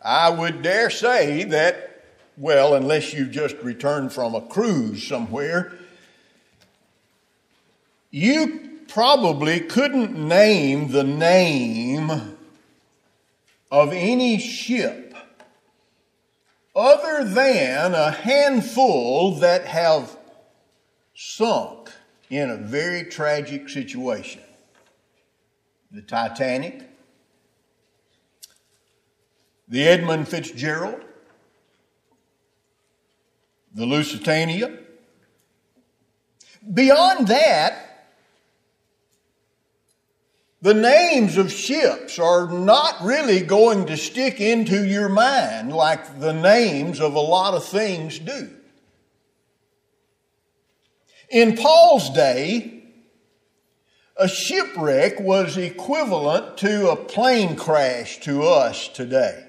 I would dare say that, well, unless you just returned from a cruise somewhere, you probably couldn't name the name of any ship other than a handful that have sunk in a very tragic situation. The Titanic, the Edmund Fitzgerald, the Lusitania. Beyond that, the names of ships are not really going to stick into your mind like the names of a lot of things do. In Paul's day, a shipwreck was equivalent to a plane crash to us today.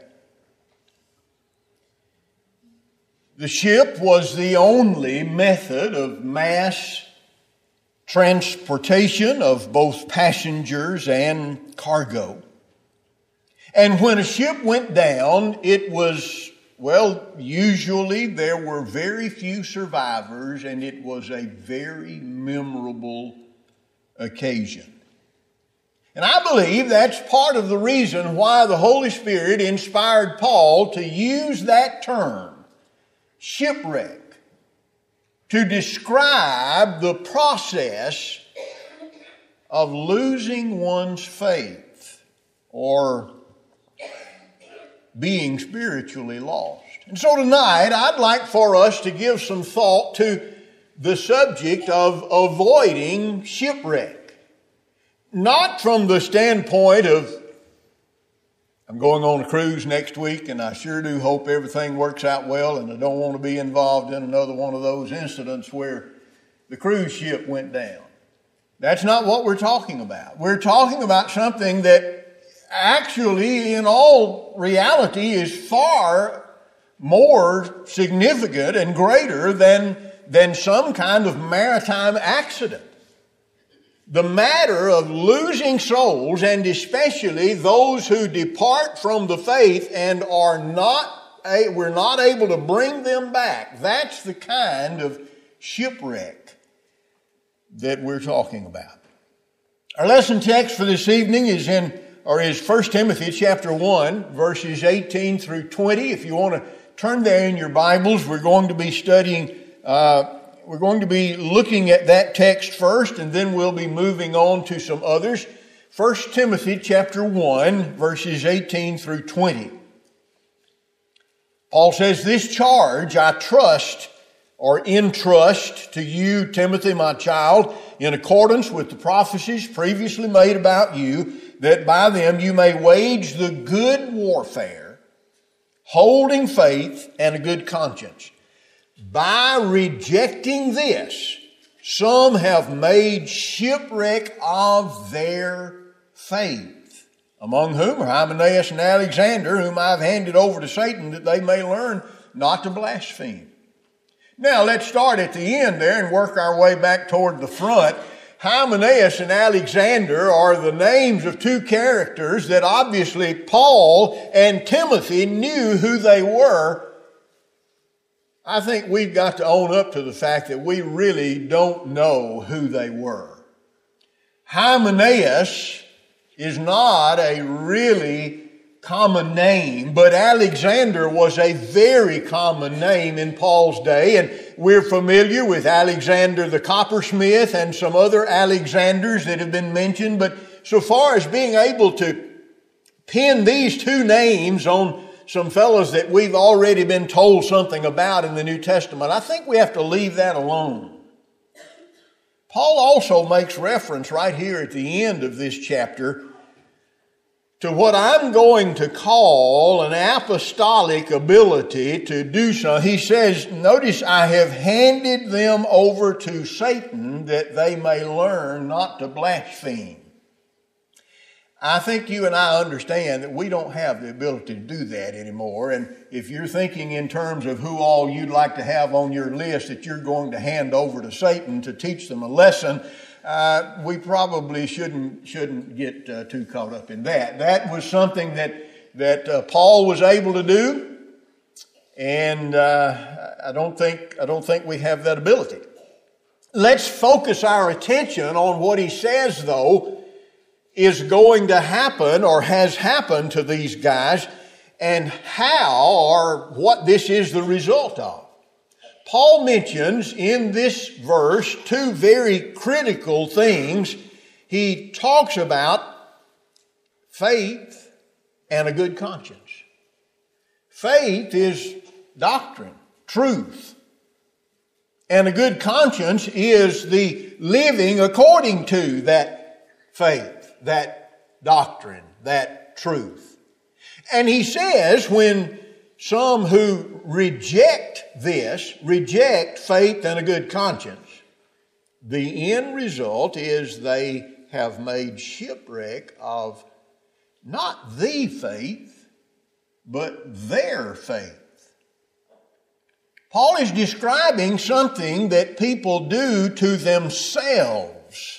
The ship was the only method of mass transportation of both passengers and cargo. And when a ship went down, it was, well, usually there were very few survivors, and it was a very memorable occasion. And I believe that's part of the reason why the Holy Spirit inspired Paul to use that term, shipwreck, to describe the process of losing one's faith or being spiritually lost. And so tonight, I'd like for us to give some thought to the subject of avoiding shipwreck. Not from the standpoint of, I'm going on a cruise next week and I sure do hope everything works out well, and I don't want to be involved in another one of those incidents where the cruise ship went down. That's not what we're talking about. We're talking about something that actually, in all reality, is far more significant and greater than some kind of maritime accident. The matter of losing souls, and especially those who depart from the faith and we're not able to bring them back. That's the kind of shipwreck that we're talking about. Our lesson text for this evening is 1 Timothy chapter 1, verses 18 through 20. If you want to turn there in your Bibles, we're going to be studying we're going to be looking at that text first, and then we'll be moving on to some others. 1 Timothy chapter 1, verses 18 through 20. Paul says, "This charge I trust or entrust to you, Timothy, my child, in accordance with the prophecies previously made about you, that by them you may wage the good warfare, holding faith and a good conscience. By rejecting this, some have made shipwreck of their faith, among whom are Hymenaeus and Alexander, whom I've handed over to Satan, that they may learn not to blaspheme." Now let's start at the end there and work our way back toward the front. Hymenaeus and Alexander are the names of two characters that obviously Paul and Timothy knew who they were. I think we've got to own up to the fact that we really don't know who they were. Hymenaeus is not a really common name, but Alexander was a very common name in Paul's day, and we're familiar with Alexander the coppersmith and some other Alexanders that have been mentioned, but so far as being able to pin these two names on some fellows that we've already been told something about in the New Testament, I think we have to leave that alone. Paul also makes reference right here at the end of this chapter to what I'm going to call an apostolic ability to do so. He says, notice, I have handed them over to Satan that they may learn not to blaspheme. I think you and I understand that we don't have the ability to do that anymore. And if you're thinking in terms of who all you'd like to have on your list that you're going to hand over to Satan to teach them a lesson, we probably shouldn't get too caught up in that. That was something that that Paul was able to do, and I don't think we have that ability. Let's focus our attention on what he says, though, is going to happen or has happened to these guys, and how or what this is the result of. Paul mentions in this verse two very critical things. He talks about faith and a good conscience. Faith is doctrine, truth. And a good conscience is the living according to that faith, that doctrine, that truth. And he says when some who reject faith and a good conscience, the end result is they have made shipwreck of not the faith, but their faith. Paul is describing something that people do to themselves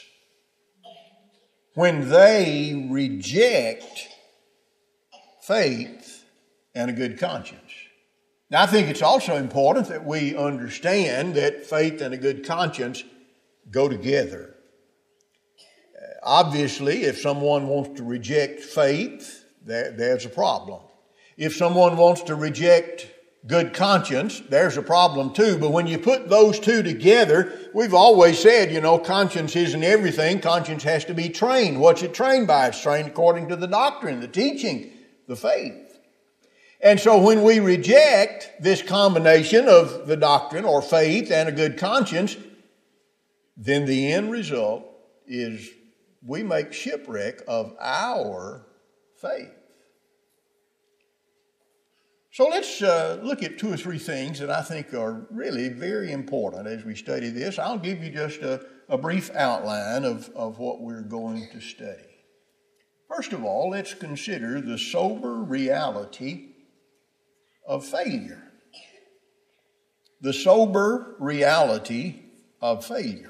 when they reject faith and a good conscience. Now, I think it's also important that we understand that faith and a good conscience go together. Obviously, if someone wants to reject faith, there's a problem. If someone wants to reject good conscience, there's a problem too. But when you put those two together, we've always said, conscience isn't everything. Conscience has to be trained. What's it trained by? It's trained according to the doctrine, the teaching, the faith. And so when we reject this combination of the doctrine or faith and a good conscience, then the end result is we make shipwreck of our faith. So let's look at two or three things that I think are really very important as we study this. I'll give you just a brief outline of what we're going to study. First of all, let's consider the sober reality of failure. The sober reality of failure.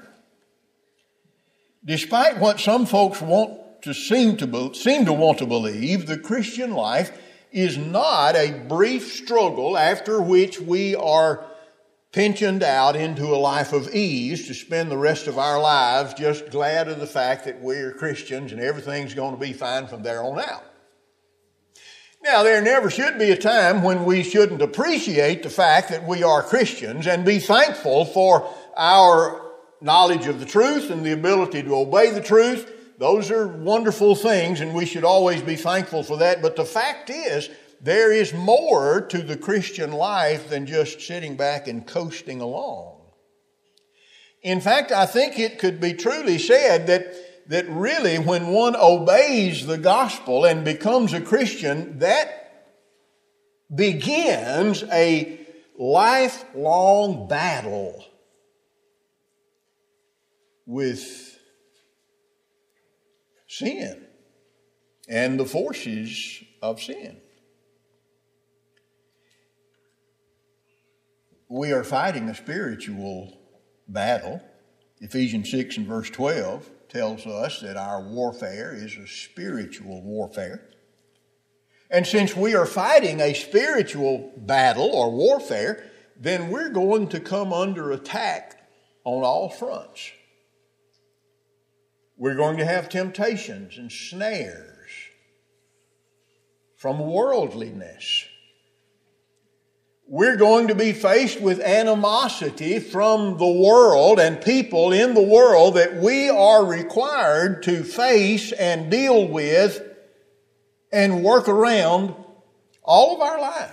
Despite what some folks seem to want to believe, the Christian life is not a brief struggle after which we are pensioned out into a life of ease to spend the rest of our lives just glad of the fact that we're Christians and everything's going to be fine from there on out. Now, there never should be a time when we shouldn't appreciate the fact that we are Christians and be thankful for our knowledge of the truth and the ability to obey the truth. Those are wonderful things, and we should always be thankful for that. But the fact is, there is more to the Christian life than just sitting back and coasting along. In fact, I think it could be truly said that really when one obeys the gospel and becomes a Christian, that begins a lifelong battle with sin and the forces of sin. We are fighting a spiritual battle. Ephesians 6 and verse 12 tells us that our warfare is a spiritual warfare. And since we are fighting a spiritual battle or warfare, then we're going to come under attack on all fronts. We're going to have temptations and snares from worldliness. We're going to be faced with animosity from the world and people in the world that we are required to face and deal with and work around all of our lives.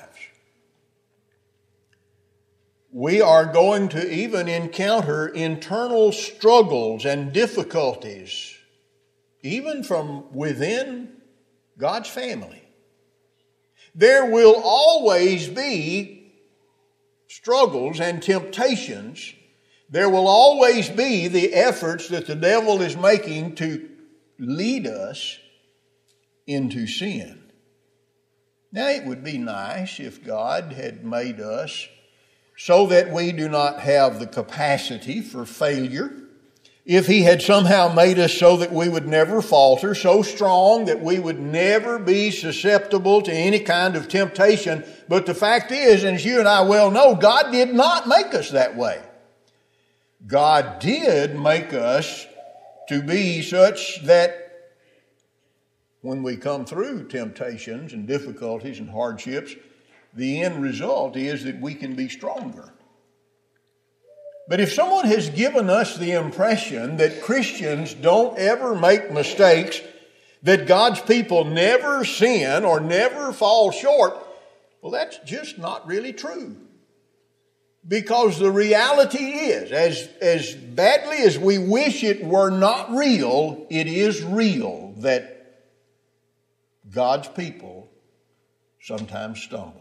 We are going to even encounter internal struggles and difficulties, even from within God's family. There will always be struggles and temptations. There will always be the efforts that the devil is making to lead us into sin. Now, it would be nice if God had made us so that we do not have the capacity for failure, if He had somehow made us so that we would never falter, so strong that we would never be susceptible to any kind of temptation. But the fact is, and as you and I well know, God did not make us that way. God did make us to be such that when we come through temptations and difficulties and hardships, the end result is that we can be stronger. But if someone has given us the impression that Christians don't ever make mistakes, that God's people never sin or never fall short, well, that's just not really true. Because the reality is, as badly as we wish it were not real, it is real that God's people sometimes stumble.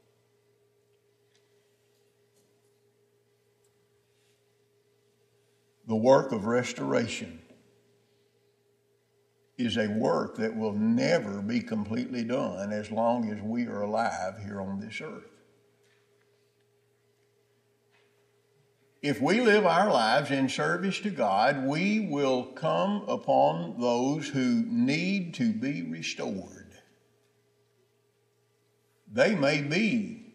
The work of restoration is a work that will never be completely done as long as we are alive here on this earth. If we live our lives in service to God, we will come upon those who need to be restored. They may be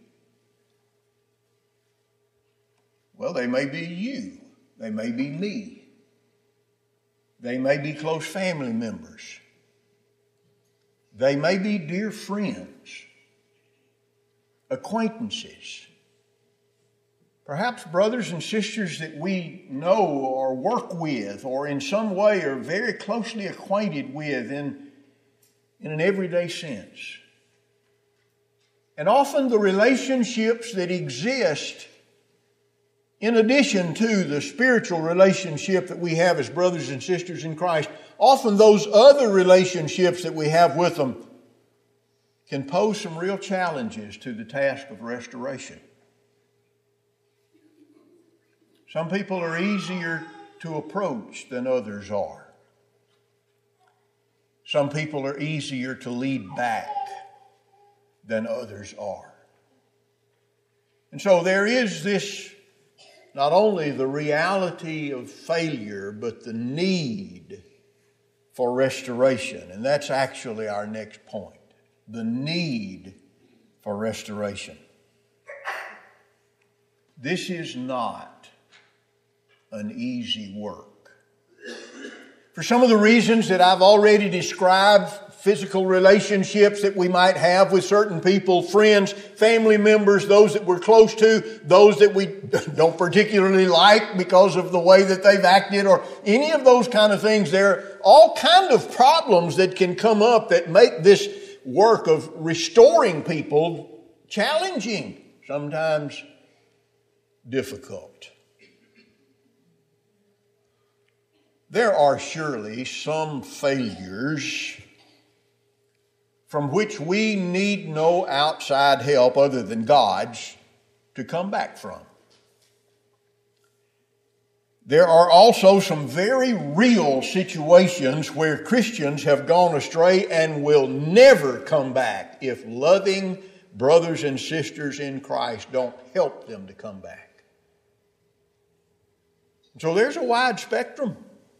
you. They may be me. They may be close family members. They may be dear friends, acquaintances, perhaps brothers and sisters that we know or work with or in some way are very closely acquainted with in an everyday sense. And often the relationships that exist in addition to the spiritual relationship that we have as brothers and sisters in Christ, often those other relationships that we have with them can pose some real challenges to the task of restoration. Some people are easier to approach than others are. Some people are easier to lead back than others are. And so there is this, not only the reality of failure, but the need for restoration. And that's actually our next point. The need for restoration. This is not an easy work. For some of the reasons that I've already described, physical relationships that we might have with certain people, friends, family members, those that we're close to, those that we don't particularly like because of the way that they've acted, or any of those kind of things. There are all kind of problems that can come up that make this work of restoring people challenging, sometimes difficult. There are surely some failures from which we need no outside help other than God's to come back from. There are also some very real situations where Christians have gone astray and will never come back if loving brothers and sisters in Christ don't help them to come back. So there's a wide spectrum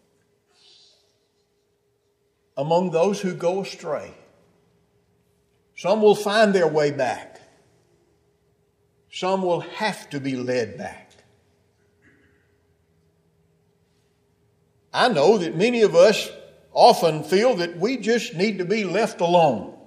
among those who go astray. Some will find their way back. Some will have to be led back. I know that many of us often feel that we just need to be left alone.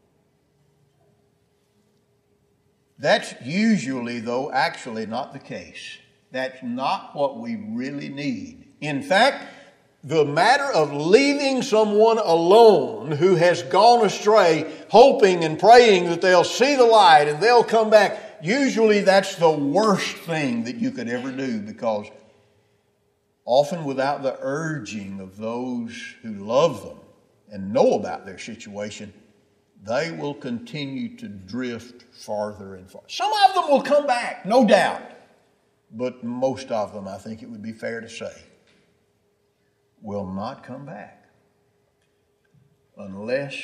That's usually, though, actually not the case. That's not what we really need. In fact, the matter of leaving someone alone who has gone astray, hoping and praying that they'll see the light and they'll come back, usually that's the worst thing that you could ever do, because often without the urging of those who love them and know about their situation, they will continue to drift farther and farther. Some of them will come back, no doubt, but most of them, I think it would be fair to say, will not come back unless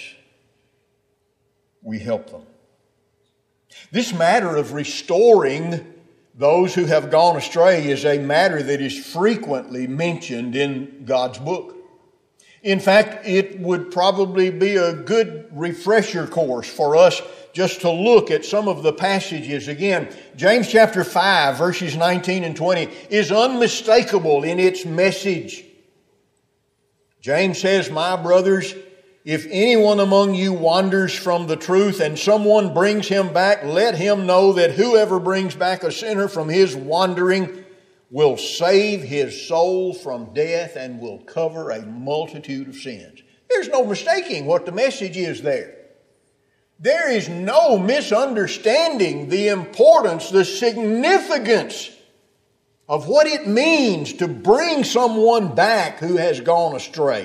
we help them. This matter of restoring those who have gone astray is a matter that is frequently mentioned in God's book. In fact, it would probably be a good refresher course for us just to look at some of the passages again. James chapter 5, verses 19 and 20 is unmistakable in its message. James says, "My brothers, if anyone among you wanders from the truth and someone brings him back, let him know that whoever brings back a sinner from his wandering will save his soul from death and will cover a multitude of sins." There's no mistaking what the message is there. There is no misunderstanding the importance, the significance of what it means to bring someone back who has gone astray.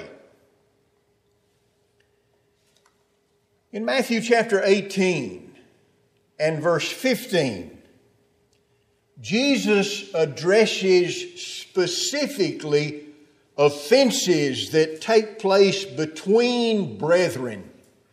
In Matthew chapter 18 and verse 15, Jesus addresses specifically offenses that take place between brethren.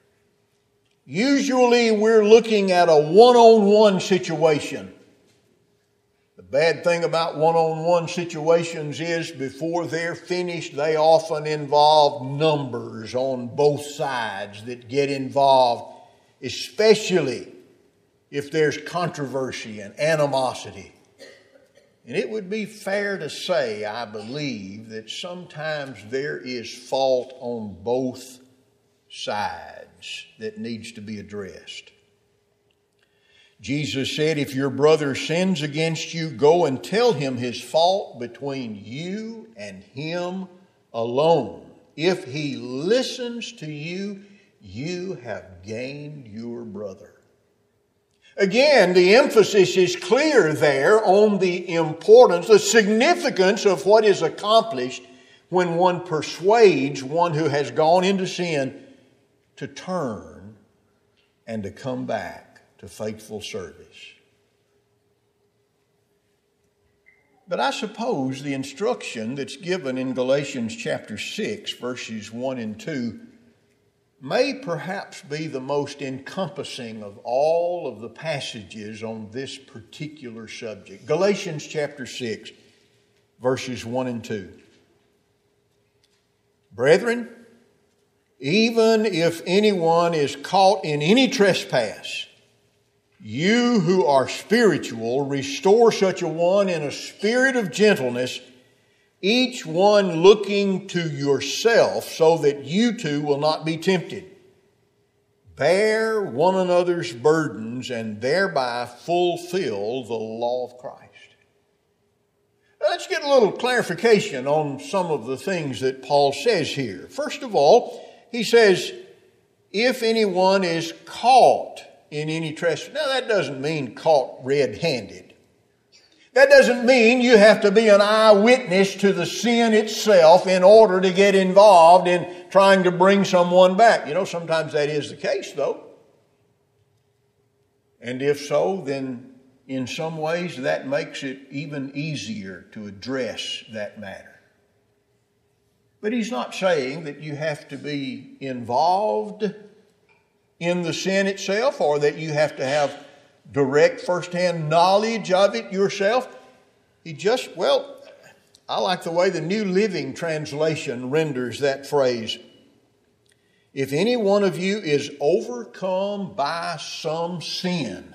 Usually we're looking at a one-on-one situation. The bad thing about one-on-one situations is before they're finished, they often involve numbers on both sides that get involved, especially if there's controversy and animosity. And it would be fair to say, I believe, that sometimes there is fault on both sides that needs to be addressed. Jesus said, "If your brother sins against you, go and tell him his fault between you and him alone. If he listens to you, you have gained your brother." Again, the emphasis is clear there on the importance, the significance of what is accomplished when one persuades one who has gone into sin to turn and to come back to faithful service. But I suppose the instruction that's given in Galatians chapter 6, verses 1 and 2, may perhaps be the most encompassing of all of the passages on this particular subject. Galatians chapter 6, verses 1 and 2. "Brethren, even if anyone is caught in any trespass, you who are spiritual, restore such a one in a spirit of gentleness, each one looking to yourself, so that you too will not be tempted. Bear one another's burdens and thereby fulfill the law of Christ." Let's get a little clarification on some of the things that Paul says here. First of all, he says, if anyone is caught in any trespass. Now, that doesn't mean caught red-handed. That doesn't mean you have to be an eyewitness to the sin itself in order to get involved in trying to bring someone back. You know, sometimes that is the case, though. And if so, then in some ways that makes it even easier to address that matter. But he's not saying that you have to be involved in the sin itself or that you have to have direct first-hand knowledge of it yourself. I like the way the New Living Translation renders that phrase. If any one of you is overcome by some sin,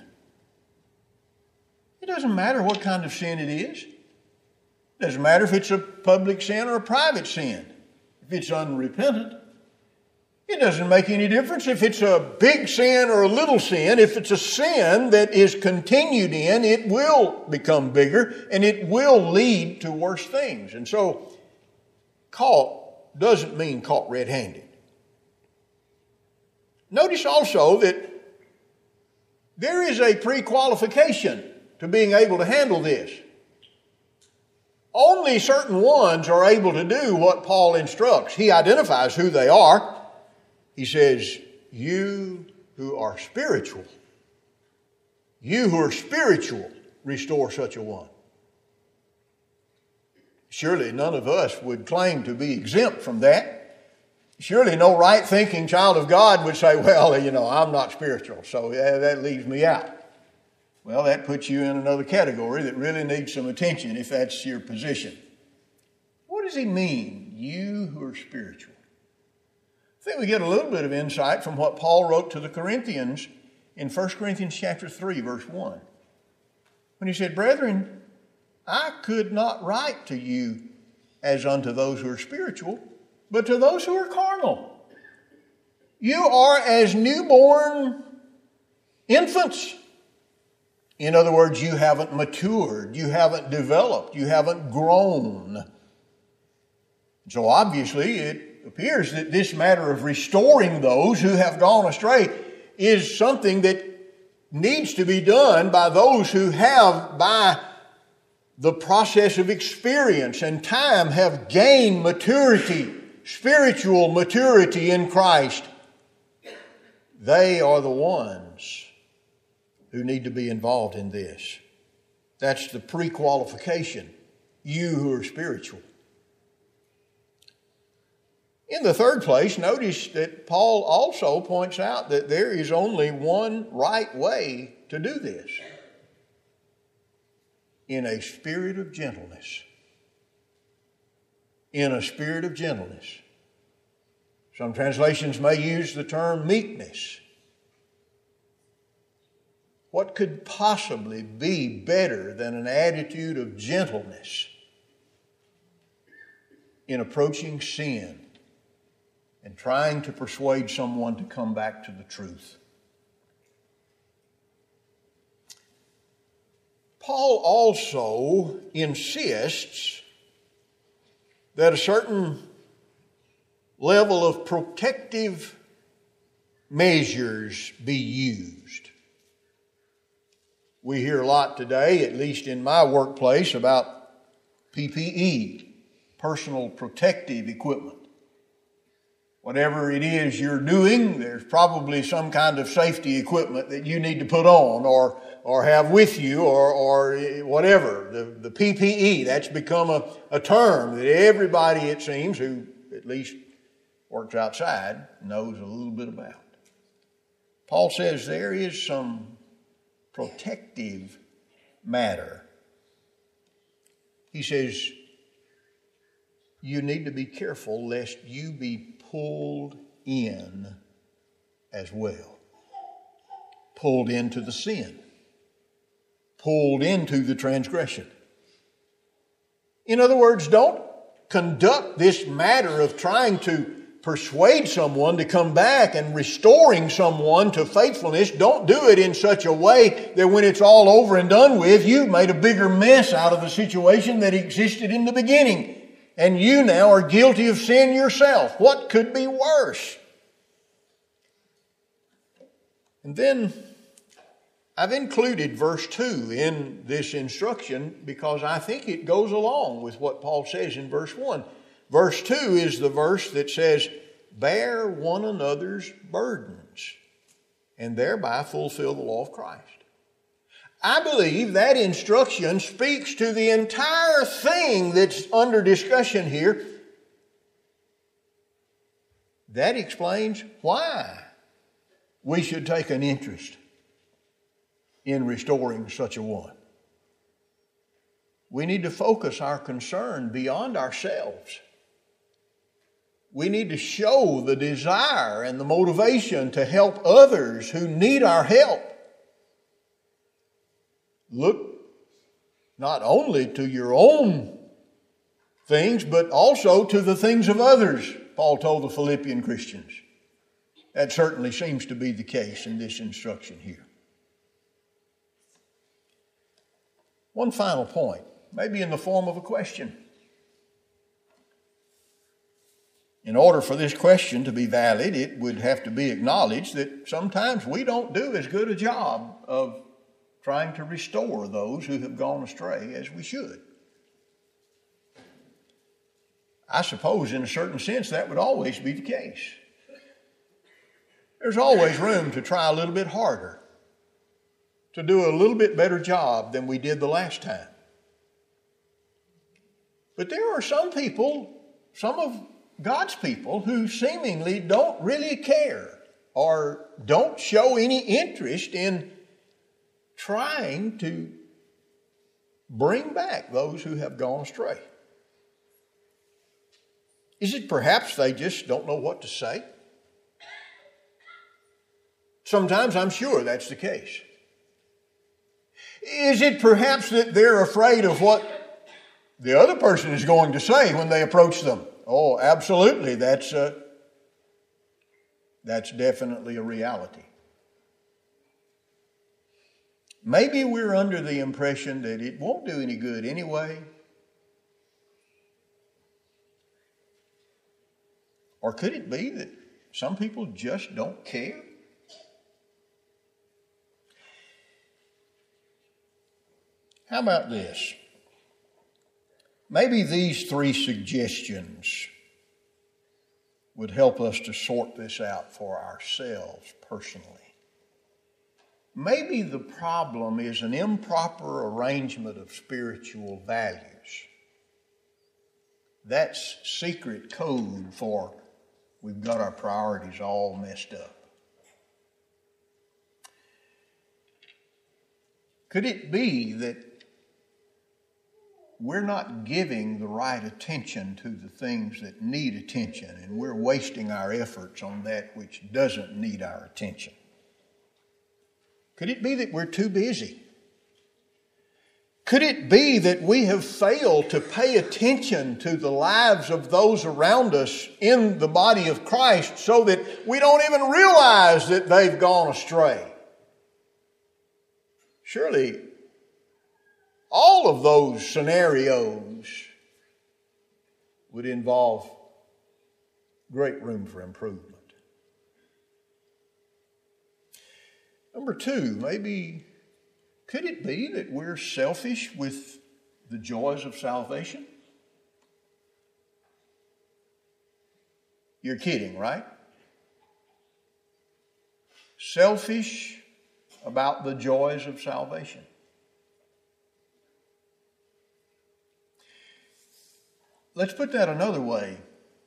it doesn't matter what kind of sin it is. It doesn't matter if it's a public sin or a private sin. If it's unrepentant, it doesn't make any difference if it's a big sin or a little sin. If it's a sin that is continued in, it will become bigger and it will lead to worse things. And so, caught doesn't mean caught red-handed. Notice also that there is a pre-qualification to being able to handle this. Only certain ones are able to do what Paul instructs. He identifies who they are. He says, you who are spiritual, restore such a one. Surely none of us would claim to be exempt from that. Surely no right-thinking child of God would say, I'm not spiritual, so that leaves me out. well, that puts you in another category that really needs some attention if that's your position. What does he mean, you who are spiritual? I think we get a little bit of insight from what Paul wrote to the Corinthians in 1 Corinthians chapter 3, verse 1. When he said, brethren, I could not write to you as unto those who are spiritual, but to those who are carnal. You are as newborn infants. In other words, you haven't matured, you haven't developed, you haven't grown. So obviously it appears that this matter of restoring those who have gone astray is something that needs to be done by those who have, by the process of experience and time, have gained maturity, spiritual maturity in Christ. They are the ones who need to be involved in this. That's the pre-qualification. You who are spiritual. In the third place, notice that Paul also points out that there is only one right way to do this. In a spirit of gentleness. In a spirit of gentleness. Some translations may use the term meekness. What could possibly be better than an attitude of gentleness in approaching sin and trying to persuade someone to come back to the truth? Paul also insists that a certain level of protective measures be used. We hear a lot today, at least in my workplace, about PPE, personal protective equipment. Whatever it is you're doing, there's probably some kind of safety equipment that you need to put on or have with you or whatever. The PPE, that's become a term that everybody, it seems, who at least works outside, knows a little bit about. Paul says there is some protective matter. He says, you need to be careful lest you be pulled in as well. Pulled into the sin. Pulled into the transgression. In other words, don't conduct this matter of trying to persuade someone to come back and restoring someone to faithfulness. Don't do it in such a way that when it's all over and done with, you've made a bigger mess out of the situation that existed in the beginning. And you now are guilty of sin yourself. What could be worse? And then I've included verse 2 in this instruction because I think it goes along with what Paul says in verse 1. Verse 2 is the verse that says, bear one another's burdens and thereby fulfill the law of Christ. I believe that instruction speaks to the entire thing that's under discussion here. That explains why we should take an interest in restoring such a one. We need to focus our concern beyond ourselves. We need to show the desire and the motivation to help others who need our help. Look not only to your own things, but also to the things of others, Paul told the Philippian Christians. That certainly seems to be the case in this instruction here. One final point, maybe in the form of a question. In order for this question to be valid, it would have to be acknowledged that sometimes we don't do as good a job of trying to restore those who have gone astray as we should. I suppose in a certain sense that would always be the case. There's always room to try a little bit harder, to do a little bit better job than we did the last time. But there are some people, some of God's people, who seemingly don't really care or don't show any interest in trying to bring back those who have gone astray? Is it perhaps they just don't know what to say? Sometimes I'm sure that's the case. Is it perhaps that they're afraid of what the other person is going to say when they approach them? Oh, absolutely. That's definitely a reality. Maybe we're under the impression that it won't do any good anyway. Or could it be that some people just don't care? How about this? Maybe these three suggestions would help us to sort this out for ourselves personally. Maybe the problem is an improper arrangement of spiritual values. That's secret code for we've got our priorities all messed up. Could it be that we're not giving the right attention to the things that need attention, and we're wasting our efforts on that which doesn't need our attention? Could it be that we're too busy? Could it be that we have failed to pay attention to the lives of those around us in the body of Christ so that we don't even realize that they've gone astray? Surely, all of those scenarios would involve great room for improvement. Number two, maybe could it be that we're selfish with the joys of salvation? You're kidding, right? Selfish about the joys of salvation. Let's put that another way.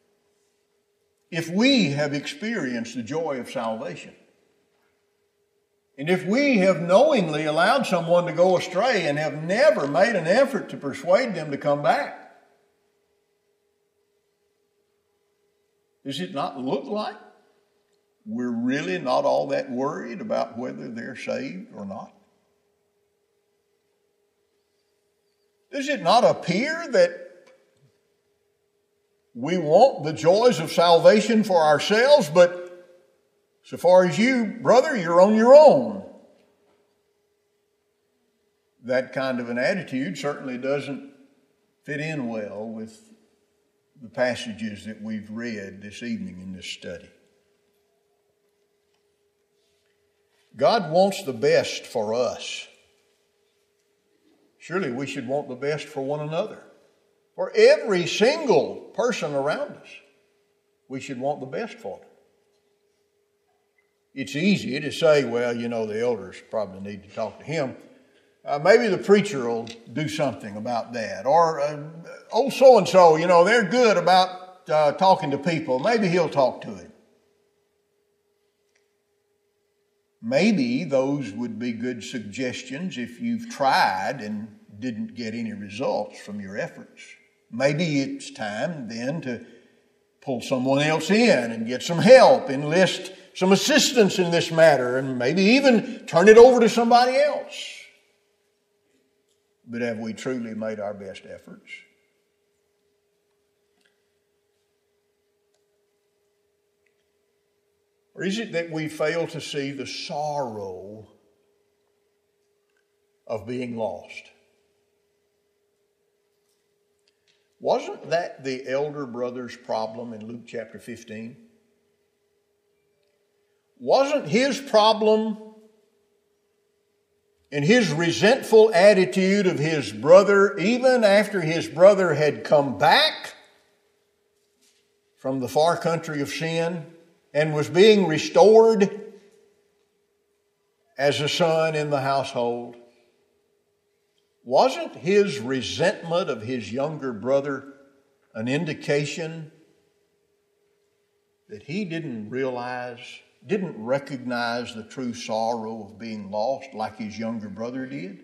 If we have experienced the joy of salvation, and if we have knowingly allowed someone to go astray and have never made an effort to persuade them to come back, does it not look like we're really not all that worried about whether they're saved or not? Does it not appear that we want the joys of salvation for ourselves, but so far as you, brother, you're on your own? That kind of an attitude certainly doesn't fit in well with the passages that we've read this evening in this study. God wants the best for us. Surely we should want the best for one another. For every single person around us, we should want the best for them. It's easy to say, well, the elders probably need to talk to him. Maybe the preacher will do something about that. Or, old so-and-so, they're good about talking to people. Maybe he'll talk to him. Maybe those would be good suggestions if you've tried and didn't get any results from your efforts. Maybe it's time then to pull someone else in and get some help, enlist some assistance in this matter, and maybe even turn it over to somebody else. But have we truly made our best efforts? Or is it that we fail to see the sorrow of being lost? Wasn't that the elder brother's problem in Luke chapter 15? Wasn't his problem in his resentful attitude of his brother, even after his brother had come back from the far country of sin and was being restored as a son in the household? Wasn't his resentment of his younger brother an indication that he didn't realize didn't recognize the true sorrow of being lost like his younger brother did?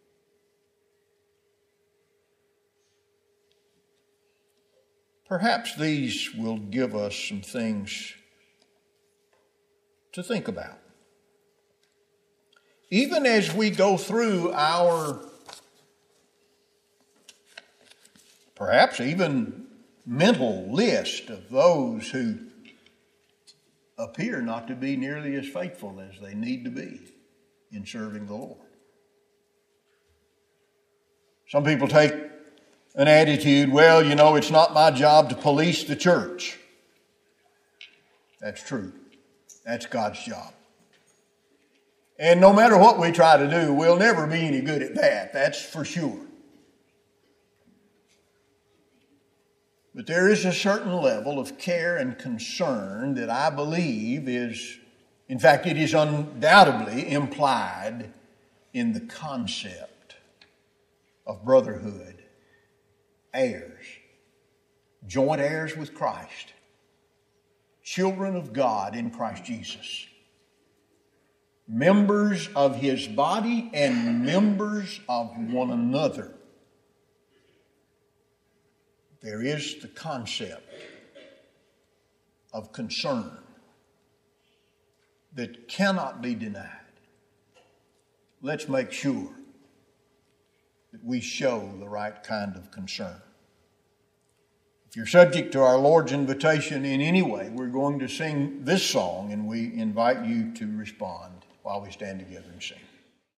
Perhaps these will give us some things to think about. Even as we go through our, perhaps even mental list of those who appear not to be nearly as faithful as they need to be in serving the Lord. Some people take an attitude, well, you know, it's not my job to police the church. That's true. That's God's job. And no matter what we try to do, we'll never be any good at that. That's for sure. But there is a certain level of care and concern that I believe is, in fact, it is undoubtedly implied in the concept of brotherhood, heirs, joint heirs with Christ, children of God in Christ Jesus, members of His body and members of one another. There is the concept of concern that cannot be denied. Let's make sure that we show the right kind of concern. If you're subject to our Lord's invitation in any way, we're going to sing this song, and we invite you to respond while we stand together and sing.